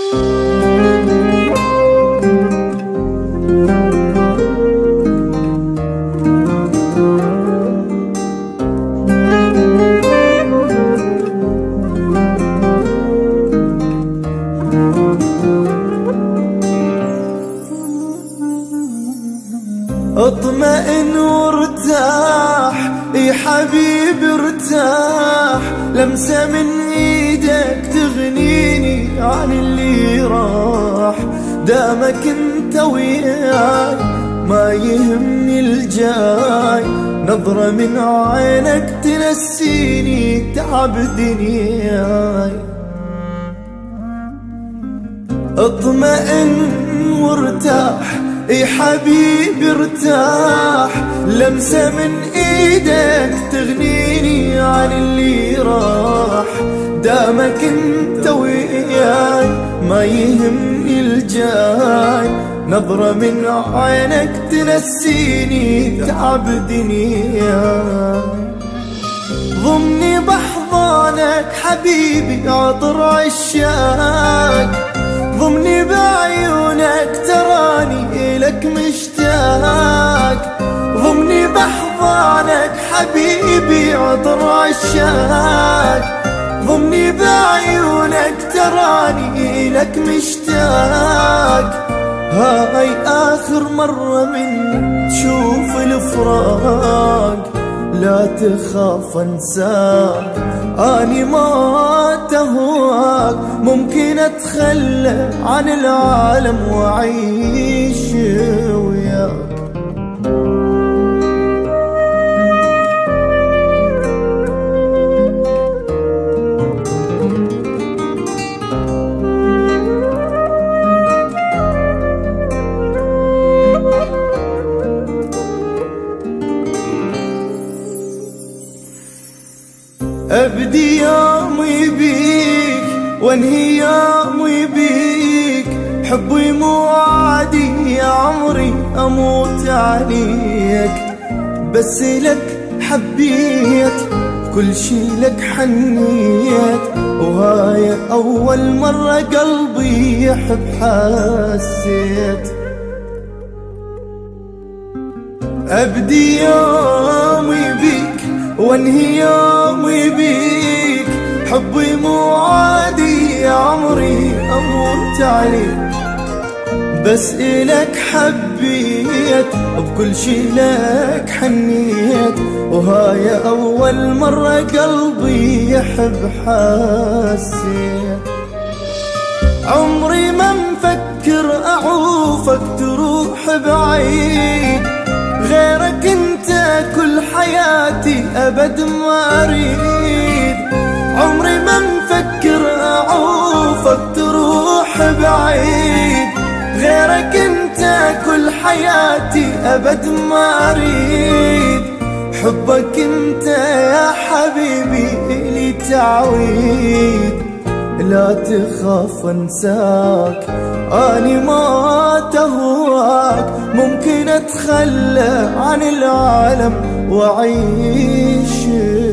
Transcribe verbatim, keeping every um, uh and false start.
اطمئن وارتاح يا حبيبي ارتاح، لمسة من ايدك تغنيني عن اللي راح. دامك انت وياي ما يهمني الجاي، نظرة من عينك تنسيني تعب دنياي. اطمئن وارتاح يا حبيبي ارتاح، لمسة من ايدك تغنيني عن اللي راح. دامك انت وياي ما يهمني الجاي، نظرة من عينك تنسيني تعب دنياي. ضمني بحضانك حبيبي عطر عشاق، ضمني بعيونك تراني إلك مشتاق. ضمني بحضانك حبيبي عطر عشاق، ضمني بعيونك تراني إلك مشتاق. هاي آخر مرة من تشوف الفراق، لا تخاف انساك اني ما تهواك. ممكن اتخلى عن العالم واعيش وياك. أبدي يومي بيك وانهي يومي بيك، حبي مو عادي يا عمري أموت عليك. بس لك حبيت كل شي لك حنيت، وهاي أول مرة قلبي يحب حسيت. أبدي يومي بيك وانهي يومي بيك، حبي مو عادي يا عمري أموت عليك. بس إلك حبيت بكل شي لك حنيت، وهاي أول مرة قلبي يحب حسيت. عمري ما مفكر أعوفك تروح بعيد، غيرك انت كل حياتي أبد ما أريد. عمري ما مفكر أعوفك تروح بعيد، غيرك انت كل حياتي أبد ما أريد. حبك انت يا حبيبي لي تعويد، لا تخاف انساك اني ما تهواك. ممكن اتخلى عن العالم واعيش